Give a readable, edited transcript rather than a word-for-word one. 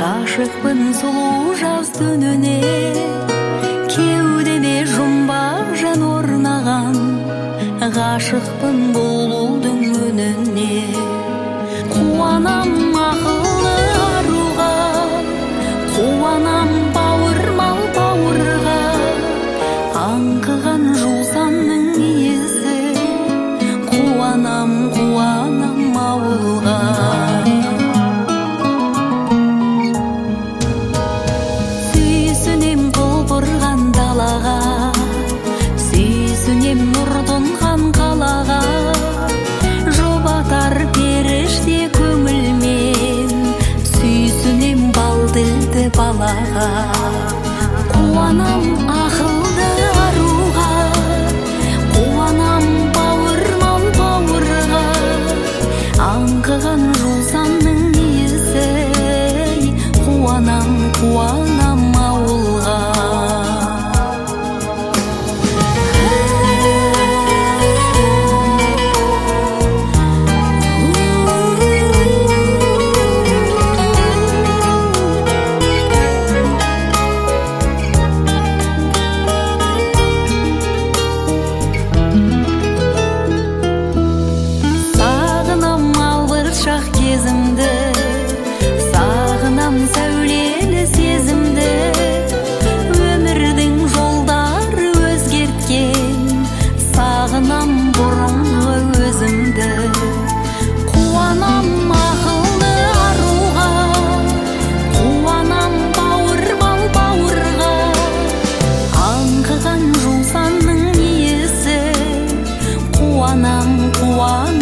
Ғашықпын сұлу жаз түніне, кеудеме жұмбақ жан орнаған. Ғашықпын бұлбұлдың үніне, қуанам ақылы аруға, қуанам бауырмал бауырға. Аңқыған жусанның иісі, қуанам ауылға. Сүйсінем құлпырған далаға, сүйсінем нұр тұнған қалаға. Жұбатар періште көңілмен, сүйсінем бал тілді балаға. Қуанам ақылды аруға, қуанам бауырмал бауырға. Аңқыған жусанның иісі, қуанам ауылға. Шақ кезімді, сағынам сәулелі сезімді. Өмірдің жолдары өзгерткен, сағынам бұрынғы өзімді. Қуанам ақылды аруға, қуанам бауырмал бауырға. Аңқыған жусанның иісі, қуанам